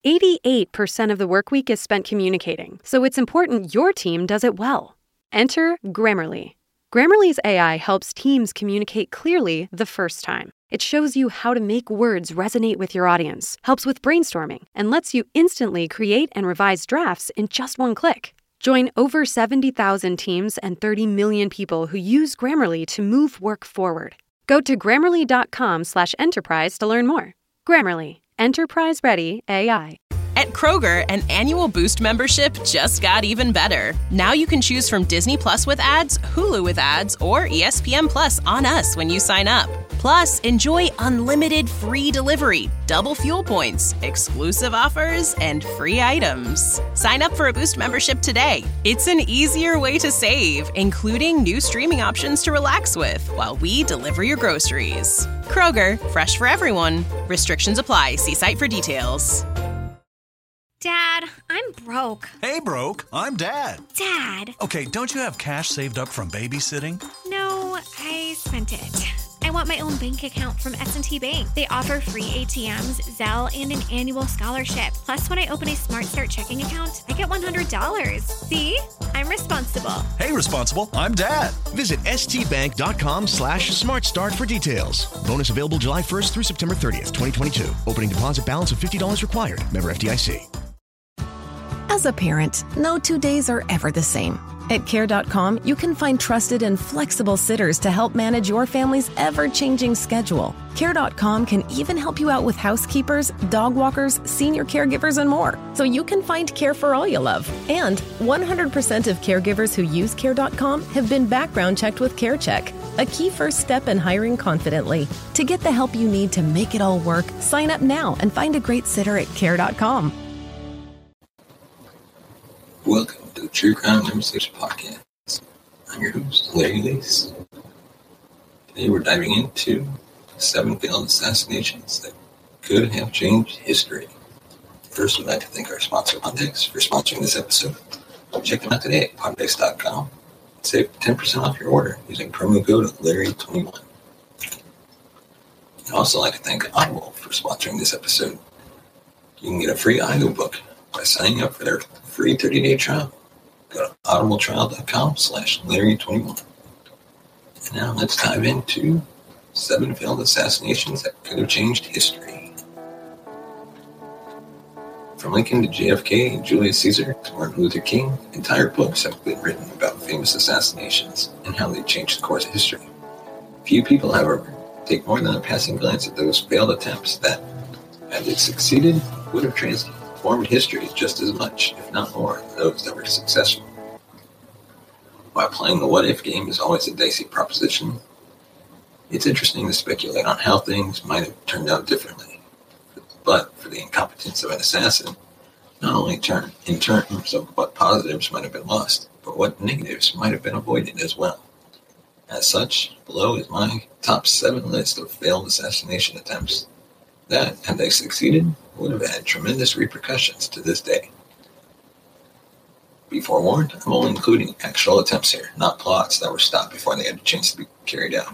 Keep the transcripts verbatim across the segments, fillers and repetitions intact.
eighty-eight percent of the work week is spent communicating, so it's important your team does it well. Enter Grammarly. Grammarly's A I helps teams communicate clearly the first time. It shows you how to make words resonate with your audience, helps with brainstorming, and lets you instantly create and revise drafts in just one click. Join over seventy thousand teams and thirty million people who use Grammarly to move work forward. Go to grammarly.com slash enterprise to learn more. Grammarly, enterprise-ready A I. At Kroger, an annual Boost membership just got even better. Now you can choose from Disney Plus with ads, Hulu with ads, or E S P N Plus on us when you sign up. Plus, enjoy unlimited free delivery, double fuel points, exclusive offers, and free items. Sign up for a Boost membership today. It's an easier way to save, including new streaming options to relax with while we deliver your groceries. Kroger, fresh for everyone. Restrictions apply. See site for details. Dad, I'm broke. Hey, broke. I'm Dad. Dad. Okay, don't you have cash saved up from babysitting? No, I spent it. I want my own bank account from S and T Bank. They offer free A T Ms, Zelle, and an annual scholarship. Plus, when I open a Smart Start checking account, I get one hundred dollars. See? I'm responsible. Hey, responsible. I'm Dad. Visit stbank.com slash smartstart for details. Bonus available July first through September thirtieth, twenty twenty-two. Opening deposit balance of fifty dollars required. Member F D I C. As a parent, no two days are ever the same. At care dot com, you can find trusted and flexible sitters to help manage your family's ever-changing schedule. care dot com can even help you out with housekeepers, dog walkers, senior caregivers, and more, so you can find care for all you love. And one hundred percent of caregivers who use care dot com have been background checked with CareCheck, a key first step in hiring confidently. To get the help you need to make it all work, sign up now and find a great sitter at care dot com. Welcome to the True Crime Nemesis Podcast. I'm your host, Larry Lace. Today we're diving into seven failed assassinations that could have changed history. First, we'd like to thank our sponsor, Poddex, for sponsoring this episode. Check them out today at poddex dot com. Save ten percent off your order using promo code Larry twenty-one. I'd also like to thank Audible for sponsoring this episode. You can get a free audiobook by signing up for their free thirty-day trial. Go to audibletrial.com slash Larry21. And now let's dive into seven failed assassinations that could have changed history. From Lincoln to J F K and Julius Caesar to Martin Luther King, entire books have been written about famous assassinations and how they changed the course of history. Few people, however, take more than a passing glance at those failed attempts that, had they succeeded, would have transformed formed history just as much, if not more, than those that were successful. While playing the what-if game is always a dicey proposition, it's interesting to speculate on how things might have turned out differently. But for the incompetence of an assassin, not only turn, in terms of what positives might have been lost, but what negatives might have been avoided as well. As such, below is my top seven list of failed assassination attempts that, had they succeeded, would have had tremendous repercussions to this day. Be forewarned, I'm only including actual attempts here, not plots that were stopped before they had a chance to be carried out.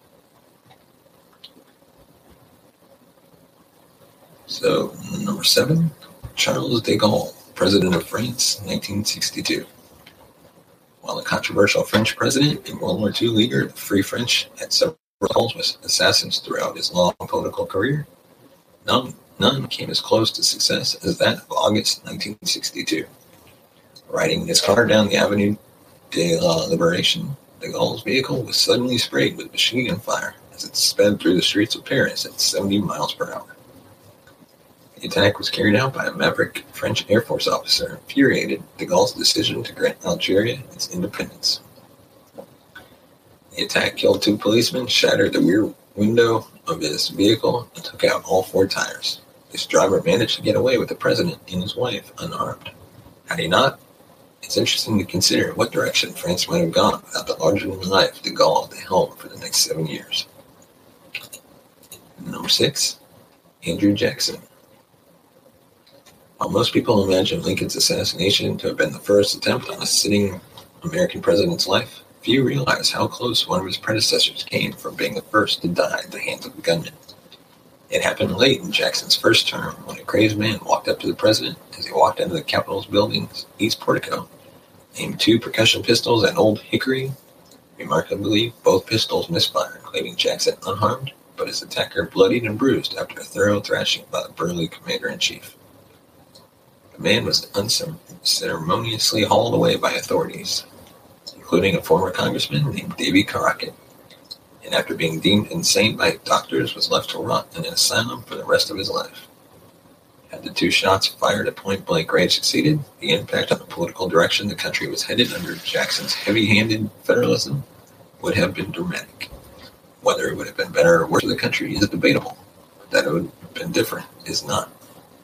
So, number seven, Charles de Gaulle, President of France, nineteen sixty-two. While a controversial French president and World War Two leader of the Free French had several roles with assassins throughout his long political career, none None came as close to success as that of August nineteen sixty-two. Riding his car down the Avenue de la Liberation, de Gaulle's vehicle was suddenly sprayed with machine gun fire as it sped through the streets of Paris at seventy miles per hour. The attack was carried out by a maverick French Air Force officer, infuriated de Gaulle's decision to grant Algeria its independence. The attack killed two policemen, shattered the rear window of his vehicle, and took out all four tires. This driver managed to get away with the president and his wife unarmed. Had he not, it's interesting to consider what direction France might have gone without the larger-than-life de Gaulle at the helm for the next seven years. Number six, Andrew Jackson. While most people imagine Lincoln's assassination to have been the first attempt on a sitting American president's life, few realize how close one of his predecessors came from being the first to die at the hands of a gunman. It happened late in Jackson's first term when a crazed man walked up to the president as he walked into the Capitol's building's east portico, aimed two percussion pistols at Old Hickory. Remarkably, both pistols misfired, leaving Jackson unharmed, but his attacker bloodied and bruised after a thorough thrashing by the burly commander-in-chief. The man was unceremoniously hauled away by authorities, including a former congressman named Davy Crockett, and after being deemed insane by doctors, was left to rot in an asylum for the rest of his life. Had the two shots fired at point-blank range succeeded, the impact on the political direction the country was headed under Jackson's heavy-handed federalism would have been dramatic. Whether it would have been better or worse for the country is debatable. That it would have been different is not.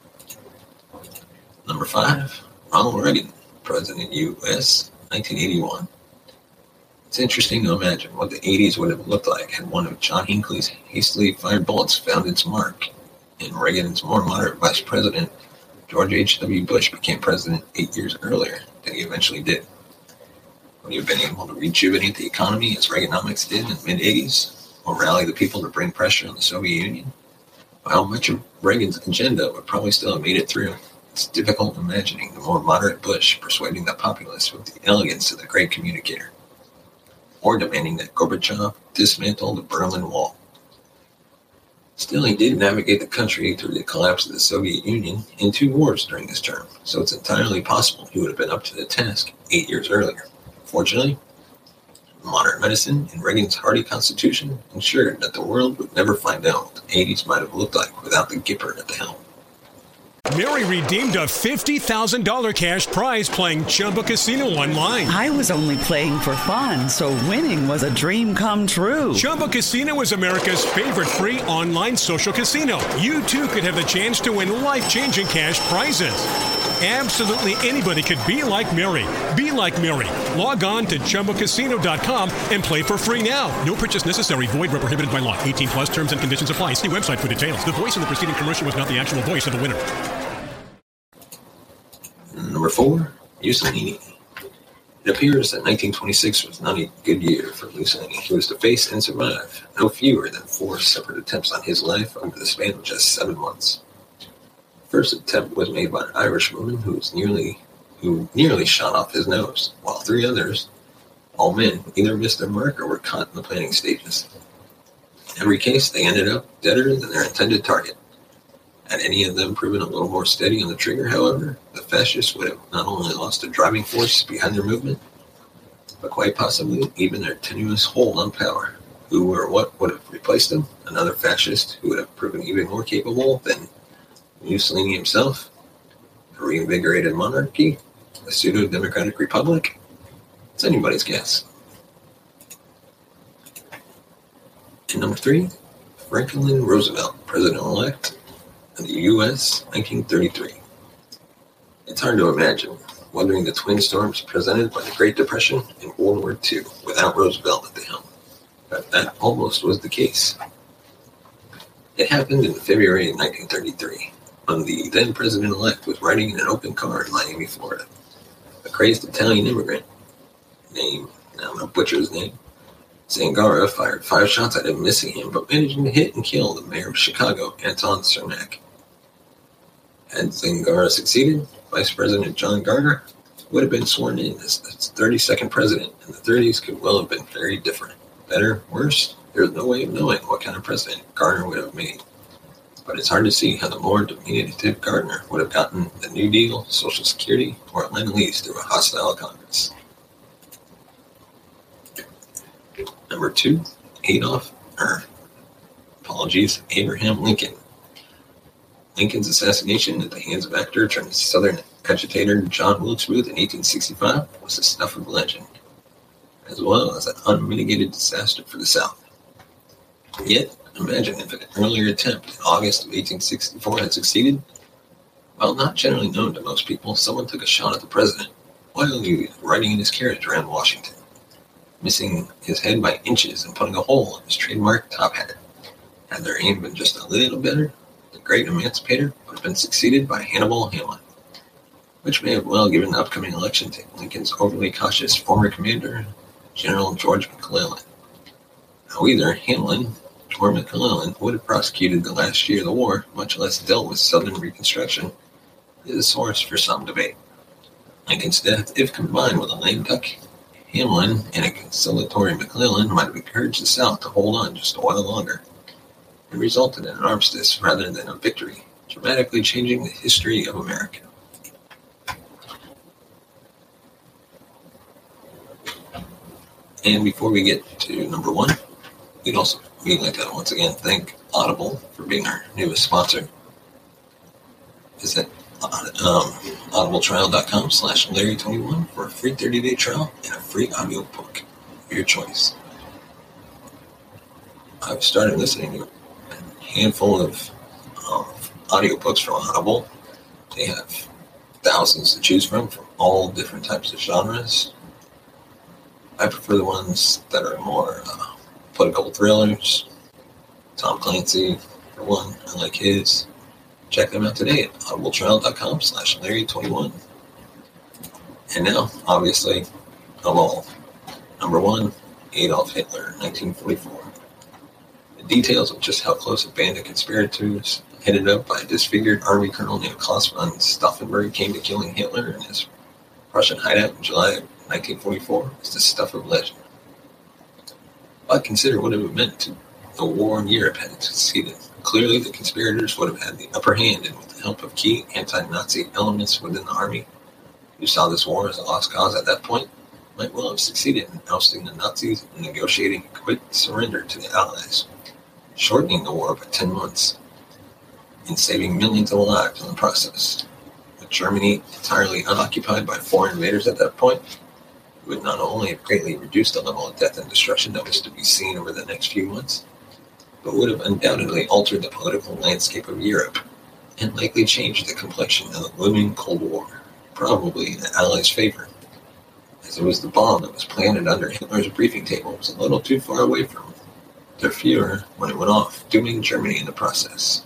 Number five, Ronald Reagan, President U S, nineteen eighty-one. It's interesting to imagine what the eighties would have looked like had one of John Hinckley's hastily fired bullets found its mark, and Reagan's more moderate Vice President, George H W Bush, became president eight years earlier than he eventually did. Would he have been able to rejuvenate the economy as Reaganomics did in the mid-eighties, or rally the people to bring pressure on the Soviet Union? While much of Reagan's agenda would probably still have made it through, it's difficult imagining the more moderate Bush persuading the populace with the elegance of the great communicator, or demanding that Gorbachev dismantle the Berlin Wall. Still, he did navigate the country through the collapse of the Soviet Union in two wars during this term, so it's entirely possible he would have been up to the task eight years earlier. Fortunately, modern medicine and Reagan's hardy constitution ensured that the world would never find out what the eighties might have looked like without the Gipper at the helm. Mary redeemed a fifty thousand dollars cash prize playing Chumba Casino online. I was only playing for fun, so winning was a dream come true. Chumba Casino is America's favorite free online social casino. You, too, could have the chance to win life-changing cash prizes. Absolutely anybody could be like Mary. Be like Mary. Log on to Chumba Casino dot com and play for free now. No purchase necessary. Void where prohibited by law. eighteen plus terms and conditions apply. See website for details. The voice in the preceding commercial was not the actual voice of the winner. Number four, Mussolini. It appears that nineteen twenty-six was not a good year for Mussolini. He was to face and survive no fewer than four separate attempts on his life over the span of just seven months. The first attempt was made by an Irish woman who was nearly who nearly shot off his nose, while three others, all men, either missed their mark or were caught in the planning stages. In every case, they ended up deader than their intended target. Had any of them proven a little more steady on the trigger, however, the fascists would have not only lost the driving force behind their movement, but quite possibly even their tenuous hold on power. Who or what would have replaced them? Another fascist who would have proven even more capable than Mussolini himself? A reinvigorated monarchy? A pseudo-democratic republic? It's anybody's guess. And number three, Franklin Roosevelt, President-elect of the U S, nineteen thirty-three. It's hard to imagine weathering the twin storms presented by the Great Depression and World War Two without Roosevelt at the helm. But that almost was the case. It happened in February of nineteen thirty-three, when the then president-elect was riding in an open car in Miami, Florida. A crazed Italian immigrant named, now I'm going to butcher his name, Zangara, fired five shots at him, missing him, but managing to hit and kill the mayor of Chicago, Anton Cernak. Had Zangara succeeded, Vice President John Garner would have been sworn in as the thirty-second president, and the thirties could well have been very different. Better, worse, there's no way of knowing what kind of president Garner would have made. But it's hard to see how the more diminutive Garner would have gotten the New Deal, Social Security, or Lend-Lease through a hostile Congress. Number two, Adolf, or apologies, Abraham Lincoln. Lincoln's assassination at the hands of actor turned Southern agitator John Wilkes Booth in eighteen sixty-five was the stuff of legend, as well as an unmitigated disaster for the South. Yet, imagine if an earlier attempt in August of eighteen sixty-four had succeeded. While not generally known to most people, someone took a shot at the president while he was riding in his carriage around Washington, missing his head by inches and putting a hole in his trademark top hat. Had their aim been just a little better, the great emancipator would have been succeeded by Hannibal Hamlin, which may have well given the upcoming election to Lincoln's overly cautious former commander, General George McClellan. Now either Hamlin or McClellan would have prosecuted the last year of the war, much less dealt with Southern Reconstruction, is a source for some debate. Lincoln's death, if combined with a lame duck Hamlin and a conciliatory McClellan, might have encouraged the South to hold on just a while longer. It resulted in an armistice rather than a victory, dramatically changing the history of America. And before we get to number one, we'd also we'd like to once again thank Audible for being our newest sponsor. Visit um, audibletrial.com slash Larry21 for a free thirty-day trial and a free audiobook of your choice. I've started listening to a handful of um, audiobooks from Audible. They have thousands to choose from from all different types of genres. I prefer the ones that are more uh, political thrillers. Tom Clancy, for one, I like his. Check them out today at audibletrial.com slash Larry21. And now, obviously, of all, number one, Adolf Hitler, nineteen forty-four. The details of just how close a band of conspirators, headed up by a disfigured army colonel named Klaus von Stauffenberg, came to killing Hitler in his Prussian hideout in July of nineteen forty-four is the stuff of legend. But consider what it would have meant to the war in Europe had it succeeded. Clearly, the conspirators would have had the upper hand, and with the help of key anti-Nazi elements within the army, who saw this war as a lost cause at that point, might well have succeeded in ousting the Nazis and negotiating a quick surrender to the Allies, shortening the war by ten months, and saving millions of lives in the process. With Germany entirely unoccupied by foreign invaders at that point, it would not only have greatly reduced the level of death and destruction that was to be seen over the next few months, but would have undoubtedly altered the political landscape of Europe and likely changed the complexion of the looming Cold War, probably in the Allies' favor, as it was the bomb that was planted under Hitler's briefing table was a little too far away from their Fuhrer when it went off, dooming Germany in the process.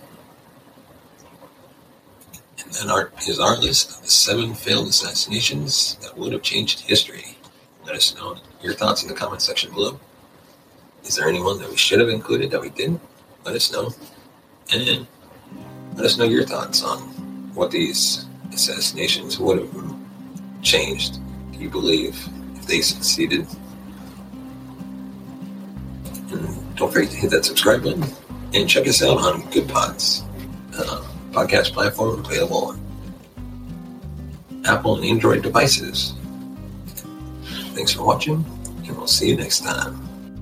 And then our, is our list of the seven failed assassinations that would have changed history. Let us know your thoughts in the comment section below. Is there anyone that we should have included that we didn't? Let us know. And let us know your thoughts on what these assassinations would have changed. Do you believe if they succeeded? And don't forget to hit that subscribe button and check us out on Good Pods, uh, podcast platform available on Apple and Android devices. Thanks for watching, and we'll see you next time.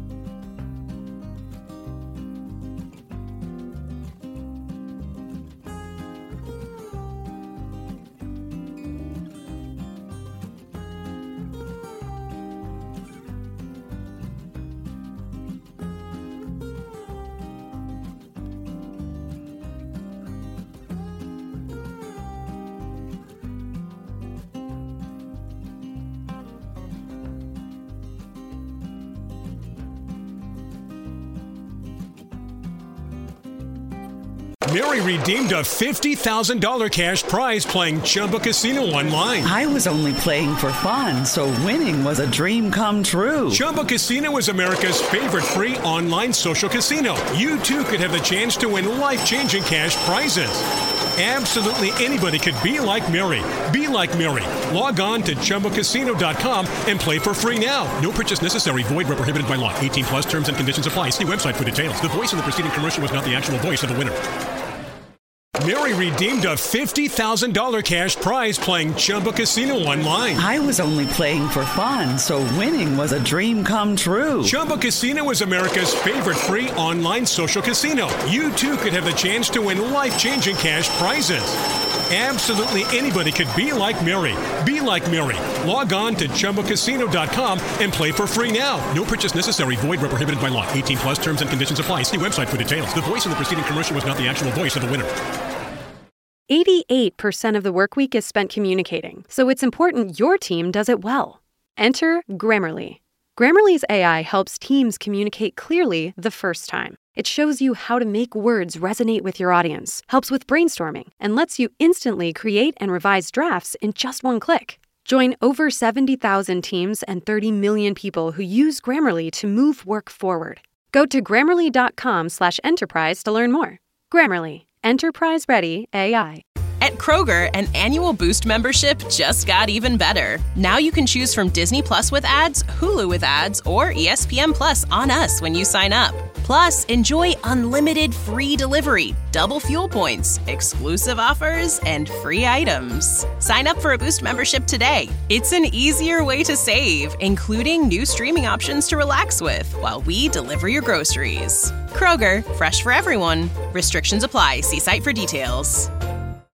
Mary redeemed a fifty thousand dollars cash prize playing Chumba Casino online. I was only playing for fun, so winning was a dream come true. Chumba Casino is America's favorite free online social casino. You too could have the chance to win life-changing cash prizes. Absolutely anybody could be like Mary. Be like Mary. Log on to Chumba Casino dot com and play for free now. No purchase necessary. Void where prohibited by law. eighteen plus terms and conditions apply. See website for details. The voice in the preceding commercial was not the actual voice of the winner. Mary redeemed a fifty thousand dollars cash prize playing Chumba Casino online. I was only playing for fun, so winning was a dream come true. Chumba Casino is America's favorite free online social casino. You too could have the chance to win life-changing cash prizes. Absolutely anybody could be like Mary. Be like Mary. Log on to Chumba Casino dot com and play for free now. No purchase necessary. Void where prohibited by law. eighteen plus terms and conditions apply. See website for details. The voice in the preceding commercial was not the actual voice of the winner. eighty-eight percent of the work week is spent communicating, so it's important your team does it well. Enter Grammarly. Grammarly's A I helps teams communicate clearly the first time. It shows you how to make words resonate with your audience, helps with brainstorming, and lets you instantly create and revise drafts in just one click. Join over seventy thousand teams and thirty million people who use Grammarly to move work forward. Go to Grammarly.com slash enterprise to learn more. Grammarly, enterprise-ready A I. At Kroger, an annual Boost membership just got even better. Now you can choose from Disney Plus with ads, Hulu with ads, or E S P N Plus on us when you sign up. Plus, enjoy unlimited free delivery, double fuel points, exclusive offers, and free items. Sign up for a Boost membership today. It's an easier way to save, including new streaming options to relax with while we deliver your groceries. Kroger, fresh for everyone. Restrictions apply. See site for details.